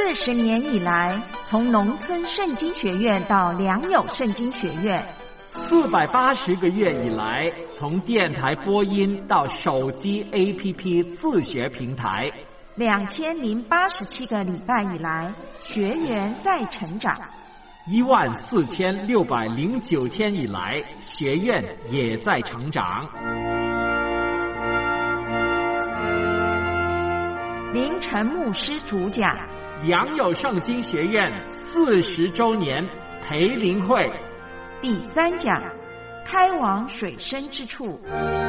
40年以来，从农村圣经学院到良友圣经学院 ，480个月以来，从电台播音到手机 APP 自学平台 ，2087个礼拜以来，学员在成长 ，14609天以来，学院也在成长。 林晨牧师主讲良友圣经学院40周年培灵会第3讲，开往水深之处。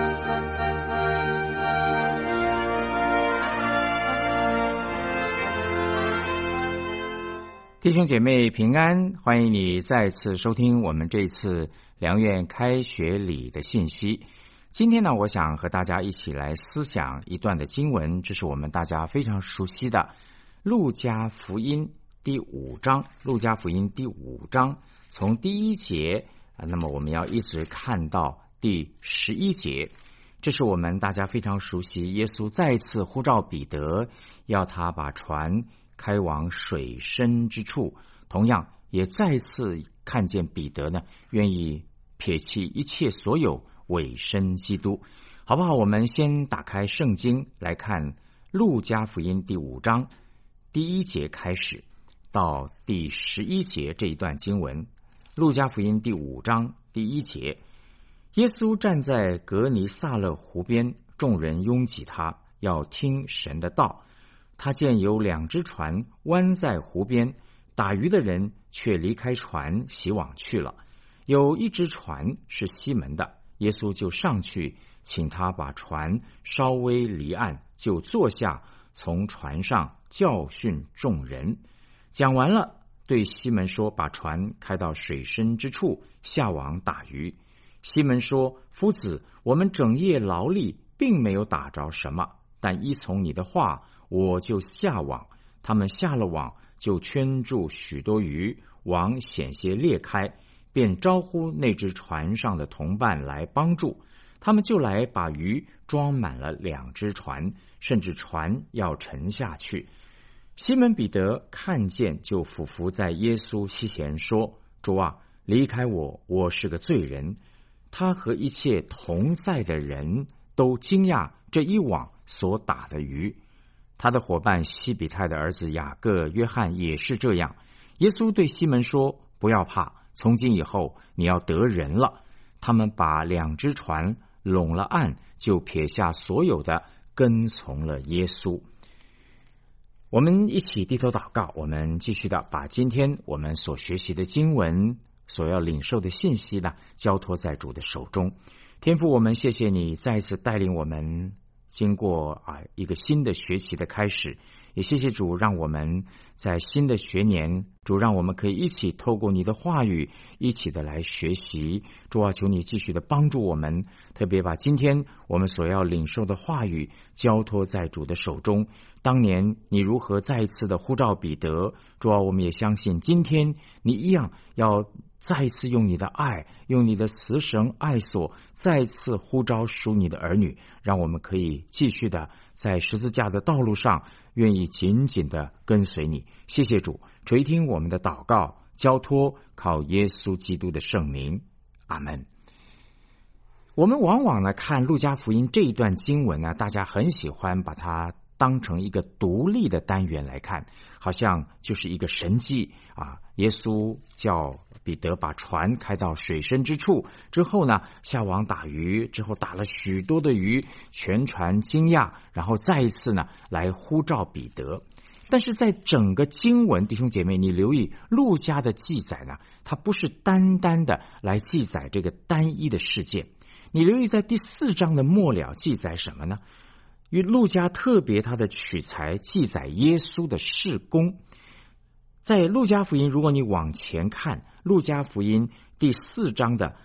弟兄姐妹平安，欢迎你再次收听我们这次良院开学礼的信息。今天呢，我想和大家一起来思想一段的经文，这是我们大家非常熟悉的路加福音第5章。路加福音第5章从第1节那么我们要一直看到第11节，这是我们大家非常熟悉，耶稣再次呼召彼得，要他把船开往水深之处。同样也再次看见彼得呢，愿意撇弃一切所有，委身基督。好不好？我们先打开圣经来看路加福音第5章第1节开始到第11节这一段经文。路加福音第5章第1节，耶稣站在格尼撒勒湖边，众人拥挤他，要听神的道。他见有2只船弯在湖边，打鱼的人却离开船洗网去了。有一只船是西门的，耶稣就上去请他把船稍微离岸，就坐下，从船上教训众人。讲完了，对西门说，把船开到水深之处，下网打鱼。西门说，夫子，我们整夜劳力，并没有打着什么，但依从你的话，我就下网。他们下了网，就圈住许多鱼，网险些裂开，便招呼那只船上的同伴来帮助。他们就来把鱼装满了2只船，甚至船要沉下去。西门彼得看见，就俯伏在耶稣膝前说，主啊，离开我，我是个罪人。他和一切同在的人都惊讶这一网所打的鱼。他的伙伴西比泰的儿子雅各、约翰也是这样。耶稣对西门说，不要怕，从今以后你要得人了。他们把2只船拢了岸，就撇下所有的，跟从了耶稣。我们一起低头祷告，我们继续的把今天我们所学习的经文，所要领受的信息呢，交托在主的手中。天父，我们谢谢你再一次带领我们经过一个新的学期的开始，也谢谢主，让我们在新的学年，主让我们可以一起透过你的话语，一起的来学习。主啊，求你继续的帮助我们，特别把今天我们所要领受的话语交托在主的手中。当年你如何再一次的呼召彼得，主啊，我们也相信今天你一样要再一次用你的爱，用你的慈神爱所，再次呼召属你的儿女，让我们可以继续的在十字架的道路上，愿意紧紧的跟随你。谢谢主，垂听我们的祷告，交托靠耶稣基督的圣名，阿们。我们往往呢看路加福音这一段经文呢，大家很喜欢把它当成一个独立的单元来看，好像就是一个神迹啊！耶稣叫彼得把船开到水深之处之后呢，下网打鱼，之后打了许多的鱼，全船惊讶，然后再一次呢来呼召彼得。但是在整个经文，弟兄姐妹，你留意路加的记载呢，它不是单单的来记载这个单一的事件。你留意在第4章的末了记载什么呢？因为路加特别他的取材记载耶稣的事工。在路加福音，如果你往前看路加福音第4章的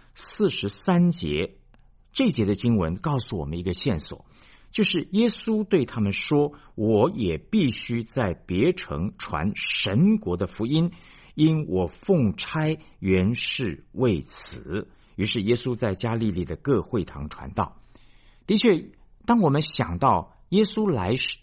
43节，这节的经文告诉我们一个线索，就是耶稣对他们说，我也必须在别城传神国的福音，因我奉差原是为此。于是耶稣在加利利的各会堂传道。的确，当我们想到耶稣来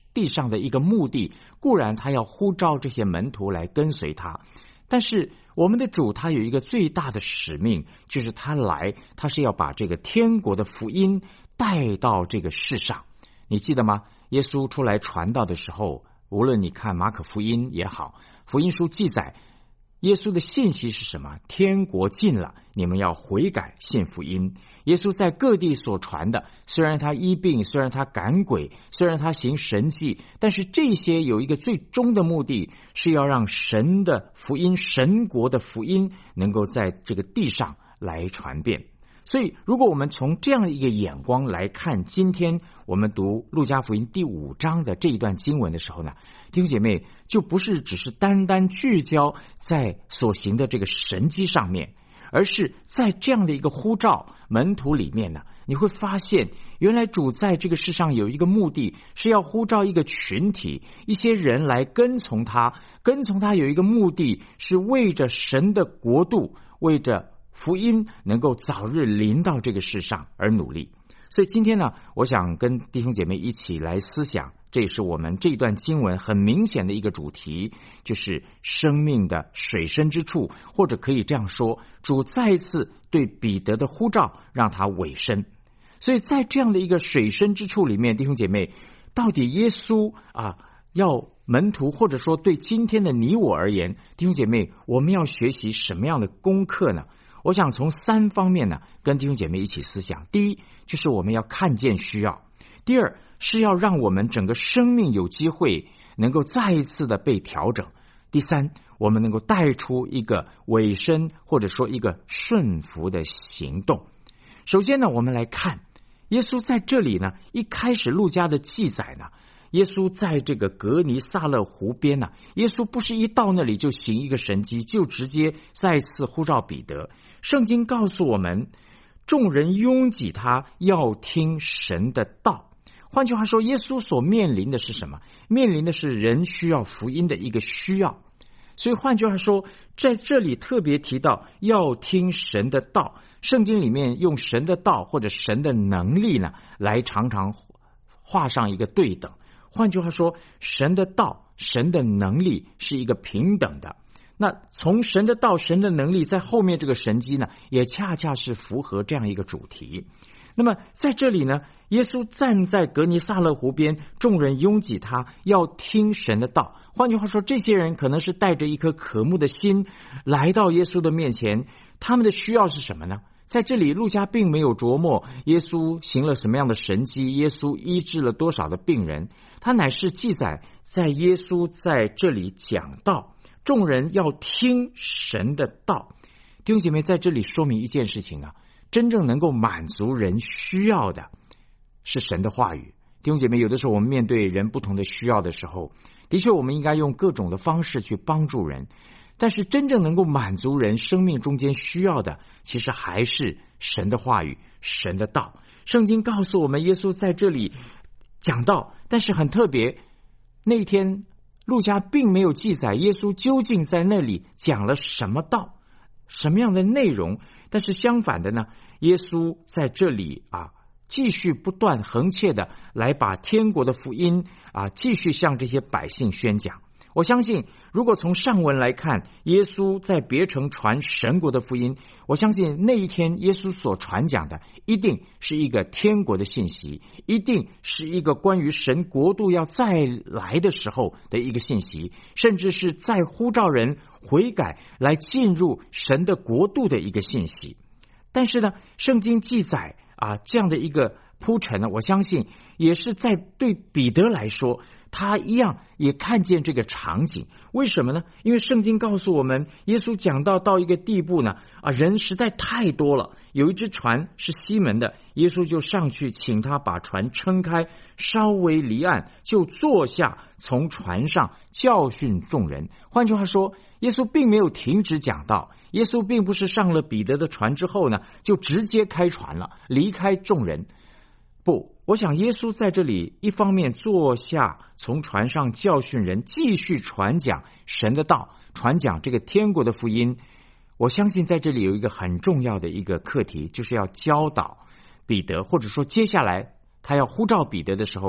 地上的一个目的，固然他要呼召这些门徒来跟随他，但是我们的主他有一个最大的使命，就是他是要把这个天国的福音带到这个世上。你记得吗？耶稣出来传道的时候，无论你看马可福音也好，福音书记载耶稣的信息是什么？天国近了，你们要悔改信福音。耶稣在各地所传的，虽然他医病，虽然他赶鬼，虽然他行神迹，但是这些有一个最终的目的，是要让神的福音，神国的福音能够在这个地上来传遍。所以如果我们从这样一个眼光来看今天我们读路加福音第5章的这一段经文的时候呢，弟兄姐妹，就不是只是单单聚焦在所行的这个神迹上面，而是在这样的一个呼召门徒里面呢，你会发现原来主在这个世上有一个目的，是要呼召一个群体，一些人来跟从他有一个目的，是为着神的国度，为着福音能够早日临到这个世上而努力。所以今天呢，我想跟弟兄姐妹一起来思想，这也是我们这段经文很明显的一个主题，就是生命的水深之处，或者可以这样说，主再一次对彼得的呼召让他委身。所以在这样的一个水深之处里面，弟兄姐妹，到底耶稣要门徒，或者说对今天的你我而言，弟兄姐妹，我们要学习什么样的功课呢？我想从3方面呢，跟弟兄姐妹一起思想。第一，就是我们要看见需要；第二，是要让我们整个生命有机会能够再一次的被调整；第三，我们能够带出一个委身，或者说一个顺服的行动。首先呢，我们来看耶稣在这里呢，一开始路加的记载呢，耶稣在这个格尼撒勒湖边呢，耶稣不是一到那里就行一个神迹，就直接再次呼召彼得。圣经告诉我们，众人拥挤他，要听神的道。换句话说，耶稣所面临的是什么？面临的是人需要福音的一个需要。所以换句话说，在这里特别提到要听神的道，圣经里面用神的道或者神的能力呢，来常常画上一个对等。换句话说，神的道、神的能力是一个平等的。那从神的道、神的能力，在后面这个神迹呢，也恰恰是符合这样一个主题。那么在这里呢，耶稣站在格尼撒勒湖边，众人拥挤他，要听神的道。换句话说，这些人可能是带着一颗渴慕的心来到耶稣的面前，他们的需要是什么呢？在这里路加并没有琢磨耶稣行了什么样的神迹，耶稣医治了多少的病人，他乃是记载在耶稣在这里讲道，众人要听神的道。弟兄姐妹，在这里说明一件事情啊，真正能够满足人需要的是神的话语。弟兄姐妹，有的时候我们面对人不同的需要的时候，的确我们应该用各种的方式去帮助人，但是真正能够满足人生命中间需要的，其实还是神的话语，神的道。圣经告诉我们，耶稣在这里讲道，但是很特别，那天路加并没有记载耶稣究竟在那里讲了什么道，什么样的内容。但是相反的呢，耶稣在这里继续不断横切的来把天国的福音继续向这些百姓宣讲。我相信如果从上文来看，耶稣在别城传神国的福音，我相信那一天耶稣所传讲的一定是一个天国的信息，一定是一个关于神国度要再来的时候的一个信息，甚至是在呼召人悔改来进入神的国度的一个信息。但是呢，圣经记载这样的一个铺陈呢，我相信也是在对彼得来说，他一样也看见这个场景。为什么呢？因为圣经告诉我们，耶稣讲到一个地步呢，人实在太多了，有一只船是西门的，耶稣就上去请他把船撑开，稍微离岸，就坐下，从船上教训众人。换句话说，耶稣并没有停止讲道，耶稣并不是上了彼得的船之后呢，就直接开船了，离开众人。不，我想耶稣在这里一方面坐下，从船上教训人，继续传讲神的道，传讲这个天国的福音。我相信在这里有一个很重要的一个课题，就是要教导彼得，或者说接下来他要呼召彼得的时候，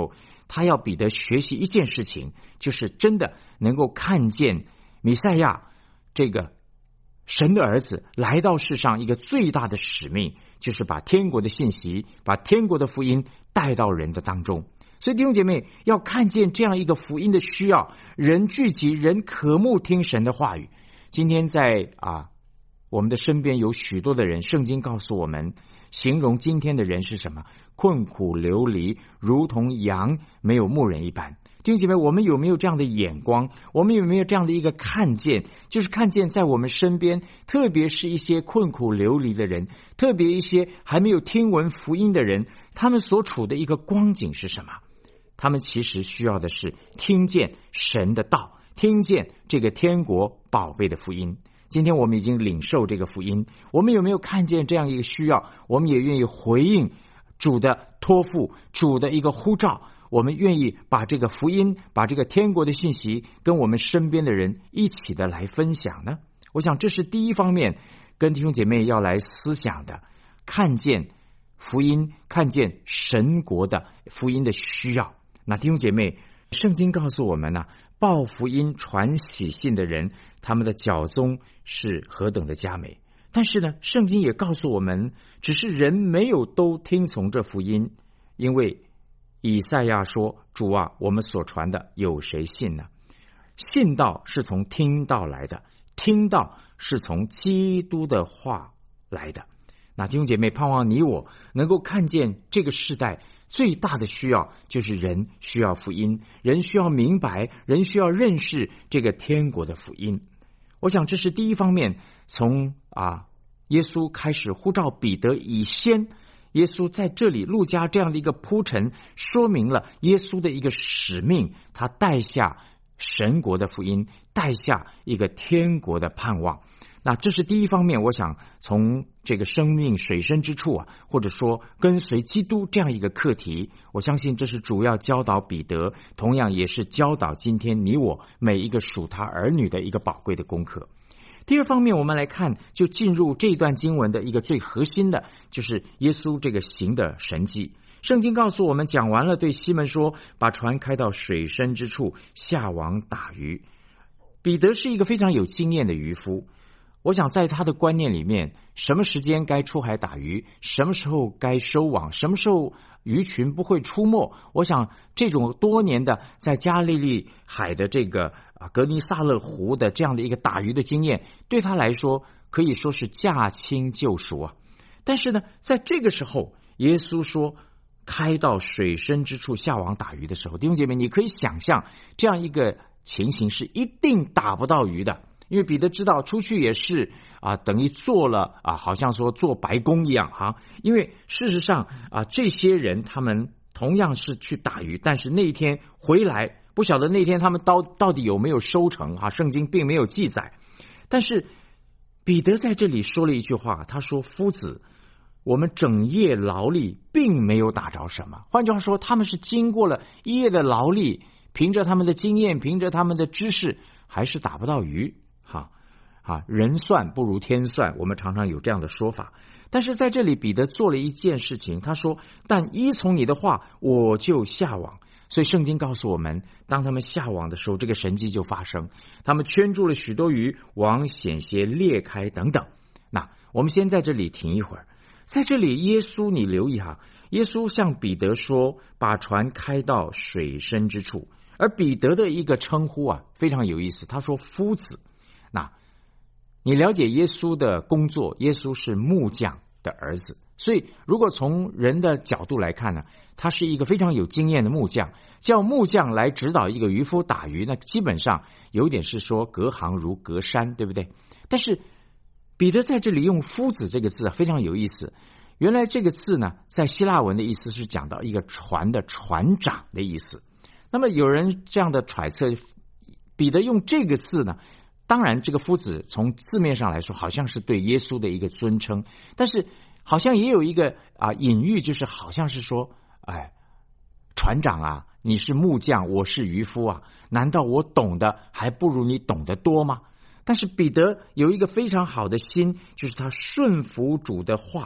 他要彼得学习一件事情，就是真的能够看见弥赛亚这个神的儿子来到世上一个最大的使命，就是把天国的信息，把天国的福音带到人的当中。所以弟兄姐妹要看见这样一个福音的需要，人聚集，人渴慕听神的话语。今天在我们的身边有许多的人，圣经告诉我们形容今天的人是什么？困苦流离，如同羊没有牧人一般。弟兄姐妹，我们有没有这样的眼光？我们有没有这样的一个看见？就是看见在我们身边，特别是一些困苦流离的人，特别一些还没有听闻福音的人，他们所处的一个光景是什么？他们其实需要的是听见神的道，听见这个天国宝贝的福音。今天我们已经领受这个福音，我们有没有看见这样一个需要？我们也愿意回应主的托付，主的一个呼召，我们愿意把这个福音，把这个天国的信息跟我们身边的人一起的来分享呢？我想这是第一方面跟弟兄姐妹要来思想的，看见福音，看见神国的福音的需要。那弟兄姐妹，圣经告诉我们呢，报福音传喜信的人，他们的脚踪是何等的佳美。但是呢，圣经也告诉我们，只是人没有都听从这福音，因为以赛亚说，主啊，我们所传的有谁信呢？信道是从听道来的，听道是从基督的话来的。那弟兄姐妹，盼望你我能够看见这个世代最大的需要，就是人需要福音，人需要明白，人需要认识这个天国的福音。我想这是第一方面，从耶稣开始呼召彼得以先，耶稣在这里路加这样的一个铺陈，说明了耶稣的一个使命，他带下神国的福音，带下一个天国的盼望。那这是第一方面，我想从这个生命水深之处或者说跟随基督这样一个课题，我相信这是主要教导彼得，同样也是教导今天你我每一个属他儿女的一个宝贵的功课。第二方面，我们来看，就进入这段经文的一个最核心的，就是耶稣这个行的神迹。圣经告诉我们，讲完了对西门说，把船开到水深之处，下网打鱼。彼得是一个非常有经验的渔夫，我想在他的观念里面，什么时间该出海打鱼，什么时候该收网，什么时候鱼群不会出没，我想这种多年的在加利利海的这个格尼萨勒湖的这样的一个打鱼的经验，对他来说可以说是驾轻就熟但是呢，在这个时候耶稣说开到水深之处下网打鱼的时候，弟兄姐妹，你可以想象这样一个情形是一定打不到鱼的。因为彼得知道出去也是等于做了好像说做白工一样因为事实上这些人他们同样是去打鱼，但是那一天回来不晓得那天他们到底有没有收成圣经并没有记载。但是彼得在这里说了一句话，他说，夫子，我们整夜劳力并没有打着什么。换句话说，他们是经过了一夜的劳力，凭着他们的经验，凭着他们的知识，还是打不到鱼人算不如天算，我们常常有这样的说法。但是在这里彼得做了一件事情，他说，但依从你的话，我就下网。所以圣经告诉我们，当他们下网的时候，这个神迹就发生，他们圈住了许多鱼，网险些裂开等等。那我们先在这里停一会儿。在这里耶稣，你留意耶稣向彼得说，把船开到水深之处。而彼得的一个称呼非常有意思，他说夫子。那你了解耶稣的工作，耶稣是木匠的儿子，所以如果从人的角度来看呢，他是一个非常有经验的木匠，叫木匠来指导一个渔夫打鱼，那基本上有点是说隔行如隔山，对不对？但是彼得在这里用夫子这个字非常有意思，原来这个字呢，在希腊文的意思是讲到一个船的船长的意思。那么有人这样的揣测，彼得用这个字呢，当然这个夫子从字面上来说好像是对耶稣的一个尊称，但是好像也有一个隐喻，就是好像是说船长你是木匠，我是渔夫难道我懂得还不如你懂得多吗？但是彼得有一个非常好的心，就是他顺服主的话，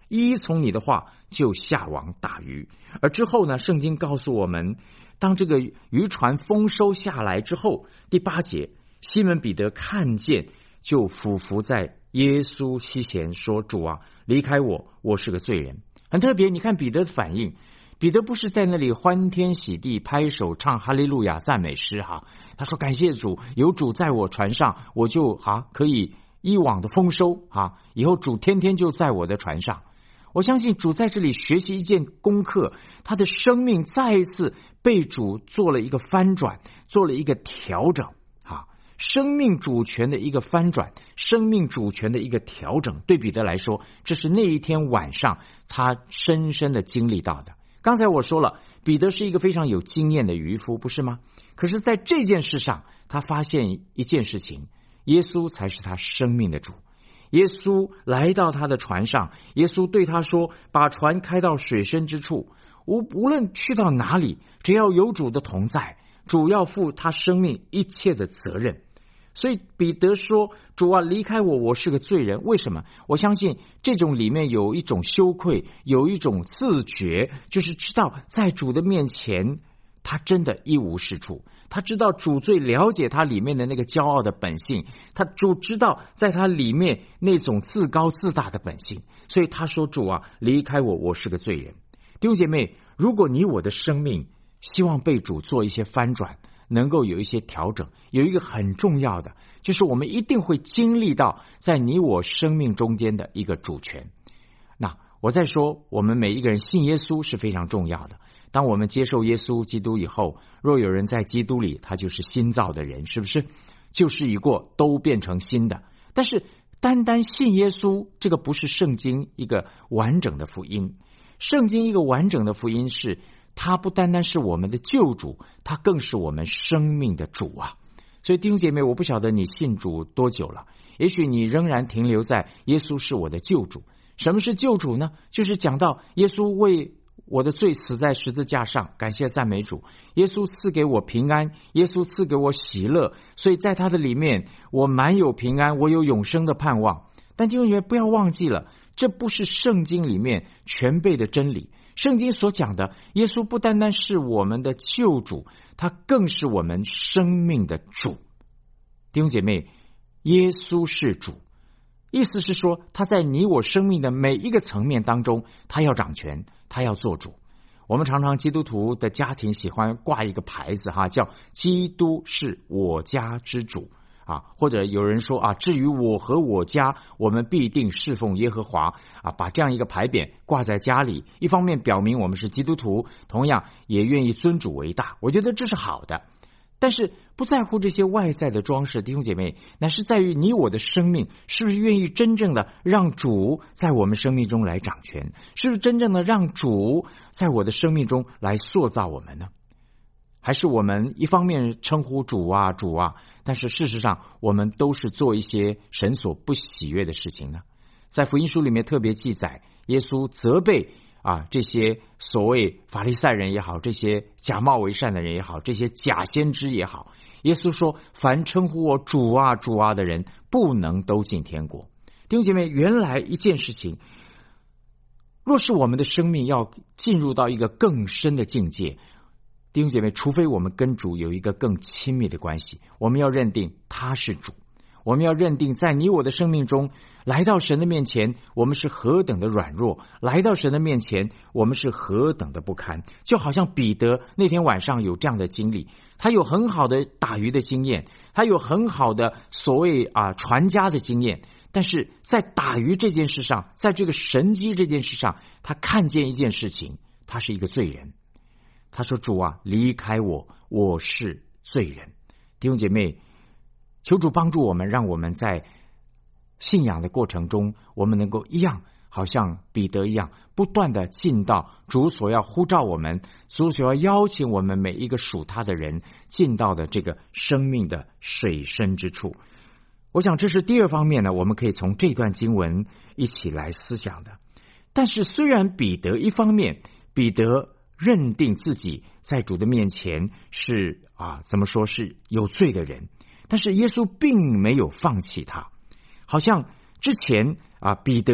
依从你的话，就下网打鱼。而之后呢，圣经告诉我们，当这个渔船丰收下来之后，第8节，西门彼得看见，就俯伏在耶稣膝前说：主啊，离开我，我是个罪人。很特别，你看彼得的反应，彼得不是在那里欢天喜地拍手唱哈利路亚赞美诗哈，他说感谢主，有主在我船上，我就可以一网的丰收以后主天天就在我的船上。我相信主在这里学习一件功课，他的生命再一次被主做了一个翻转，做了一个调整生命主权的一个翻转，生命主权的一个调整，对彼得来说，这是那一天晚上他深深的经历到的。刚才我说了，彼得是一个非常有经验的渔夫，不是吗？可是在这件事上，他发现一件事情，耶稣才是他生命的主。耶稣来到他的船上，耶稣对他说，把船开到水深之处，无论去到哪里，只要有主的同在，主要负他生命一切的责任。所以彼得说，主啊，离开我，我是个罪人。为什么？我相信这种里面有一种羞愧，有一种自觉，就是知道在主的面前他真的一无是处，他知道主最了解他里面的那个骄傲的本性，主知道在他里面那种自高自大的本性，所以他说，主啊，离开我，我是个罪人。弟兄姐妹，如果你我的生命希望被主做一些翻转，能够有一些调整，有一个很重要的，就是我们一定会经历到在你我生命中间的一个主权。那我再说，我们每一个人信耶稣是非常重要的。当我们接受耶稣基督以后，若有人在基督里，他就是新造的人，是不是？旧事已过，都变成新的。但是单单信耶稣，这个不是圣经一个完整的福音。圣经一个完整的福音是，他不单单是我们的救主，他更是我们生命的主啊！所以弟兄姐妹，我不晓得你信主多久了，也许你仍然停留在耶稣是我的救主。什么是救主呢？就是讲到耶稣为我的罪死在十字架上，感谢赞美主，耶稣赐给我平安，耶稣赐给我喜乐，所以在他的里面我满有平安，我有永生的盼望。但弟兄姐妹不要忘记了，这不是圣经里面全备的真理。圣经所讲的耶稣不单单是我们的救主，他更是我们生命的主。弟兄姐妹，耶稣是主，意思是说他在你我生命的每一个层面当中，他要掌权，他要做主。我们常常基督徒的家庭喜欢挂一个牌子叫基督是我家之主或者有人说至于我和我家，我们必定侍奉耶和华把这样一个牌匾挂在家里，一方面表明我们是基督徒，同样也愿意尊主为大，我觉得这是好的。但是不在乎这些外在的装饰，弟兄姐妹，乃是在于你我的生命是不是愿意真正的让主在我们生命中来掌权，是不是真正的让主在我的生命中来塑造我们呢？还是我们一方面称呼主啊主啊，但是事实上我们都是做一些神所不喜悦的事情呢？在福音书里面特别记载，耶稣责备这些所谓法利赛人也好，这些假冒为善的人也好，这些假先知也好，耶稣说，凡称呼我主啊主啊的人，不能都进天国。弟兄姐妹，原来一件事情，若是我们的生命要进入到一个更深的境界，弟兄姐妹，除非我们跟主有一个更亲密的关系，我们要认定他是主，我们要认定在你我的生命中，来到神的面前，我们是何等的软弱，来到神的面前，我们是何等的不堪。就好像彼得那天晚上有这样的经历，他有很好的打鱼的经验，他有很好的所谓传家的经验，但是在打鱼这件事上，在这个神机这件事上，他看见一件事情，他是一个罪人。他说，主啊，离开我，我是罪人。弟兄姐妹，求主帮助我们，让我们在信仰的过程中，我们能够一样，好像彼得一样，不断的进到主所要呼召我们，主所要邀请我们每一个属他的人进到的这个生命的水深之处。我想这是第二方面呢，我们可以从这段经文一起来思想的。但是虽然彼得一方面，彼得认定自己在主的面前是怎么说是有罪的人，但是耶稣并没有放弃他。好像之前彼得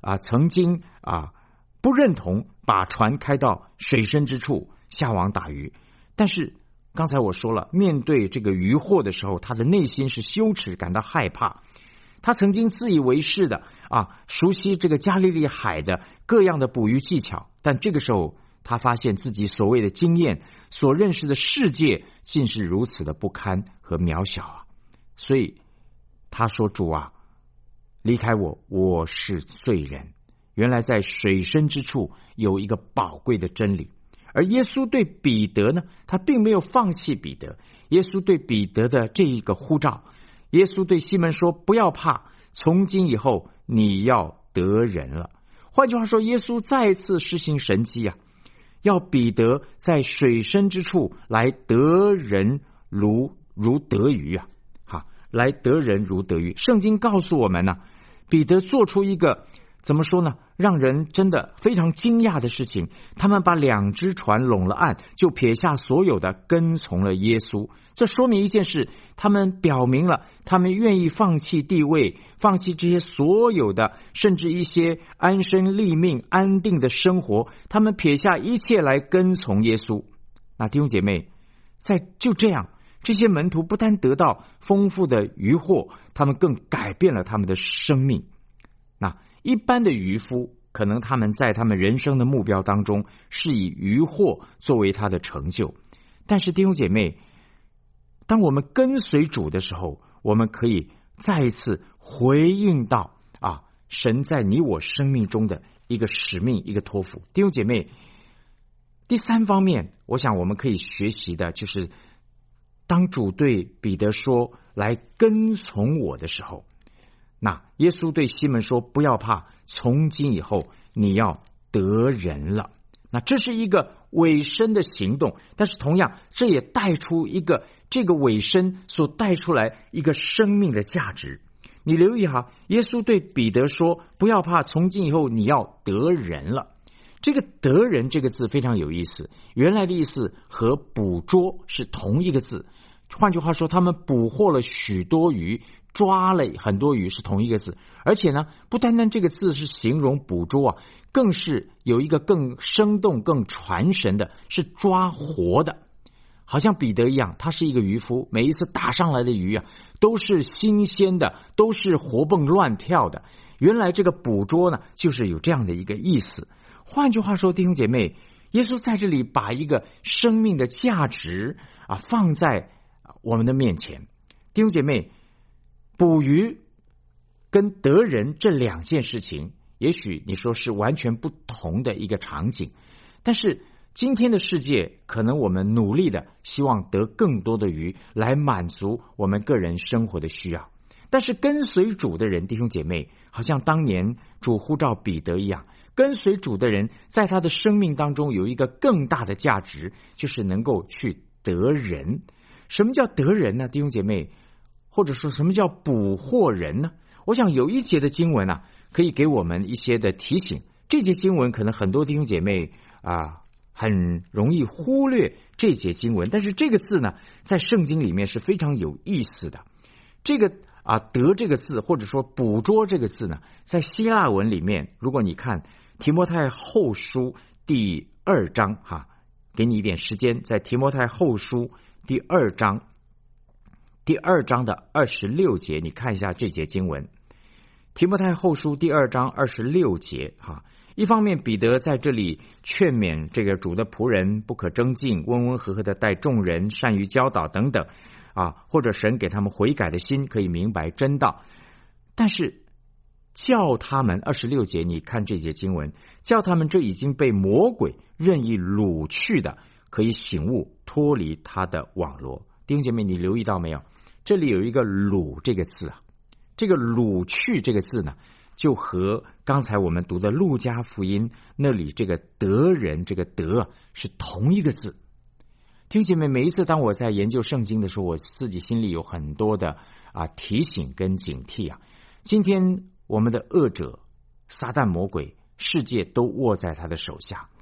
曾经不认同把船开到水深之处下网打鱼，但是刚才我说了，面对这个渔获的时候，他的内心是羞耻，感到害怕。他曾经自以为是的熟悉这个加利利海的各样的捕鱼技巧，但这个时候他发现自己所谓的经验，所认识的世界竟是如此的不堪和渺小所以他说：主啊，离开我，我是罪人。原来在水深之处有一个宝贵的真理。而耶稣对彼得呢，他并没有放弃彼得。耶稣对彼得的这一个呼召，耶稣对西门说：不要怕，从今以后你要得人了。换句话说，耶稣再次施行神迹要彼得在水深之处来得人如得鱼来得人如得鱼。圣经告诉我们呢，彼得做出一个怎么说呢，让人真的非常惊讶的事情。他们把2只船拢了岸，就撇下所有的，跟从了耶稣。这说明一件事，他们表明了他们愿意放弃地位，放弃这些所有的，甚至一些安身立命安定的生活，他们撇下一切来跟从耶稣。那弟兄姐妹，就这样，这些门徒不但得到丰富的渔获，他们更改变了他们的生命。那一般的渔夫，可能他们在他们人生的目标当中是以渔获作为他的成就，但是弟兄姐妹，当我们跟随主的时候，我们可以再一次回应到神在你我生命中的一个使命，一个托付。弟兄姐妹，第3方面，我想我们可以学习的就是，当主对彼得说来跟从我的时候，那耶稣对西门说：不要怕，从今以后你要得人了。那这是一个委身的行动，但是同样这也带出一个这个委身所带出来一个生命的价值。你留意耶稣对彼得说：不要怕，从今以后你要得人了。这个得人这个字非常有意思，原来的意思和捕捉是同一个字。换句话说，他们捕获了许多鱼，抓了很多鱼，是同一个字。而且呢，不单单这个字是形容捕捉更是有一个更生动更传神的，是抓活的。好像彼得一样，他是一个渔夫，每一次打上来的鱼都是新鲜的，都是活蹦乱跳的。原来这个捕捉呢，就是有这样的一个意思。换句话说，弟兄姐妹，耶稣在这里把一个生命的价值放在我们的面前。弟兄姐妹，捕鱼跟得人这2件事情，也许你说是完全不同的一个场景，但是今天的世界，可能我们努力的希望得更多的鱼来满足我们个人生活的需要。但是跟随主的人，弟兄姐妹，好像当年主呼召彼得一样，跟随主的人在他的生命当中有一个更大的价值，就是能够去得人。什么叫得人呢？弟兄姐妹，或者说什么叫捕获人呢？我想有一节的经文可以给我们一些的提醒。这节经文可能很多弟兄姐妹很容易忽略这节经文，但是这个字呢，在圣经里面是非常有意思的。这个得这个字，或者说捕捉这个字呢，在希腊文里面，如果你看提摩太后书第2章给你一点时间，在提摩太后书第2章的26节，你看一下这节经文。提摩太后书第2章26节一方面彼得在这里劝勉这个主的仆人不可争竞，温温和和的待众人，善于教导等等或者神给他们悔改的心，可以明白真道。但是叫他们26节，你看这节经文，叫他们这已经被魔鬼任意掳去的，可以醒悟脱离他的网罗。弟兄姐妹，你留意到没有？这里有一个掳这个字这个掳去这个字呢，就和刚才我们读的路加福音那里这个得人这个得是同一个字。弟兄姐妹，每一次当我在研究圣经的时候，我自己心里有很多的提醒跟警惕今天我们的恶者撒旦魔鬼，世界都握在他的手下。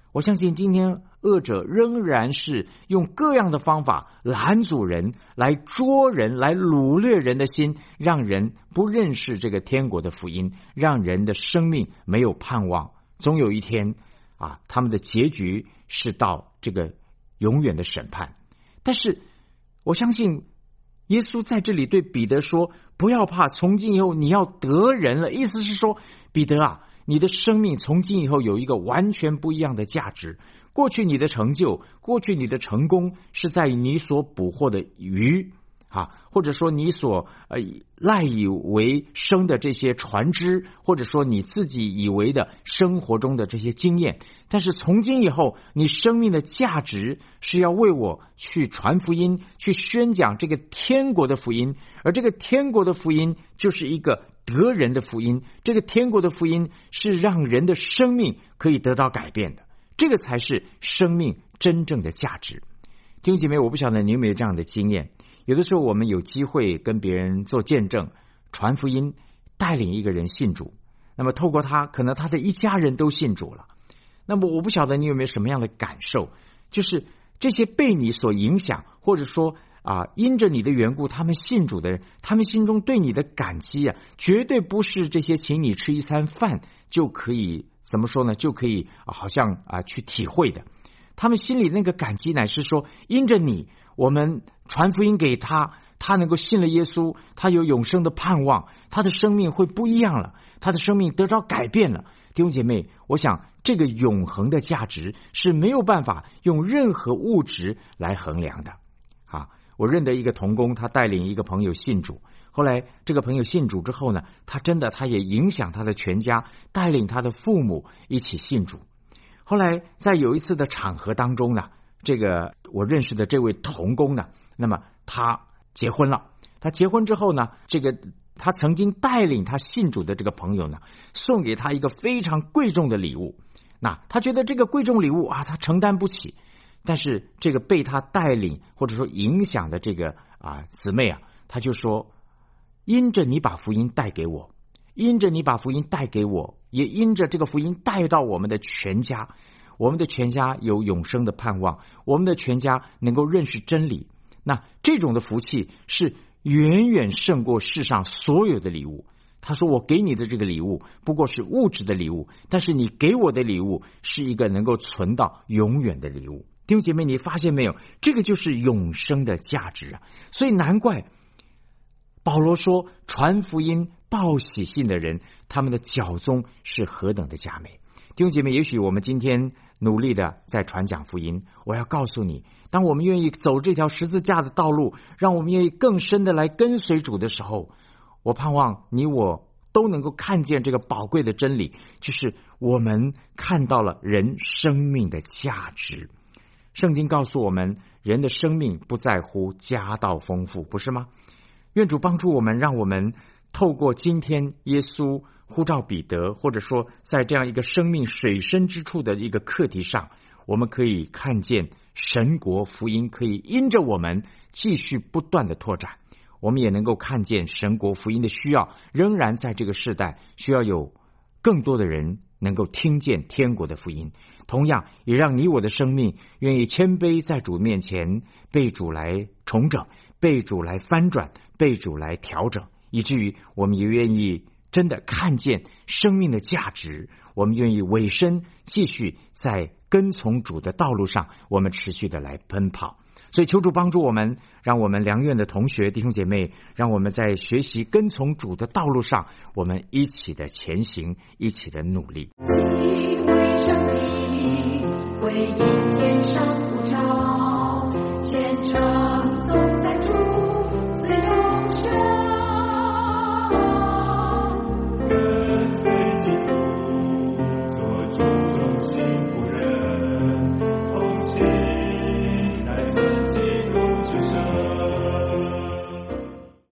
我相信今天恶者仍然是用各样的方法拦阻人，来捉人，来掳掠人的心，让人不认识这个天国的福音，让人的生命没有盼望。总有一天他们的结局是到这个永远的审判。但是我相信耶稣在这里对彼得说，不要怕，从今以后你要得人了。意思是说，彼得你的生命从今以后有一个完全不一样的价值。过去你的成就，过去你的成功是在于你所捕获的鱼或者说你所赖以为生的这些船只，或者说你自己以为的生活中的这些经验。但是从今以后，你生命的价值是要为我去传福音，去宣讲这个天国的福音。而这个天国的福音就是一个得人的福音，这个天国的福音是让人的生命可以得到改变的，这个才是生命真正的价值。弟兄姐妹，我不晓得你有没有这样的经验，有的时候我们有机会跟别人做见证，传福音，带领一个人信主，那么透过他，可能他的一家人都信主了。那么我不晓得你有没有什么样的感受，就是这些被你所影响，或者说因着你的缘故他们信主的人，他们心中对你的感激绝对不是这些请你吃一餐饭就可以怎么说呢，就可以好像去体会的。他们心里那个感激乃是说，因着你，我们传福音给他，他能够信了耶稣，他有永生的盼望，他的生命会不一样了，他的生命得着改变了。弟兄姐妹，我想这个永恒的价值是没有办法用任何物质来衡量的。我认得一个同工，他带领一个朋友信主，后来这个朋友信主之后呢，他也影响他的全家，带领他的父母一起信主。后来在有一次的场合当中呢，这个我认识的这位同工呢，那么他结婚了。他结婚之后呢，他曾经带领他信主的这个朋友呢，送给他一个非常贵重的礼物。那他觉得这个贵重礼物他承担不起，但是这个被他带领或者说影响的这个姊妹他就说，因着你把福音带给我，因着你把福音带给我，也因着这个福音带到我们的全家，我们的全家有永生的盼望，我们的全家能够认识真理。那这种的福气是远远胜过世上所有的礼物。他说，我给你的这个礼物不过是物质的礼物，但是你给我的礼物是一个能够存到永远的礼物。弟兄姐妹，你发现没有，这个就是永生的价值所以难怪保罗说，传福音报喜信的人，他们的脚踪是何等的佳美。弟兄姐妹，也许我们今天努力的在传讲福音，我要告诉你，当我们愿意走这条十字架的道路，让我们愿意更深的来跟随主的时候，我盼望你我都能够看见这个宝贵的真理，就是我们看到了人生命的价值。圣经告诉我们，人的生命不在乎家道丰富，不是吗？愿主帮助我们，让我们透过今天耶稣呼召彼得，或者说在这样一个生命水深之处的一个课题上，我们可以看见神国福音可以因着我们继续不断的拓展。我们也能够看见神国福音的需要，仍然在这个世代需要有更多的人能够听见天国的福音。同样也让你我的生命愿意谦卑在主面前，被主来重整，被主来翻转，被主来调整，以至于我们也愿意真的看见生命的价值，我们愿意委身继续在跟从主的道路上，我们持续的来奔跑。所以求主帮助我们，让我们良院的同学弟兄姐妹，让我们在学习跟从主的道路上，我们一起的前行，一起的努力。 为上帝，为应天上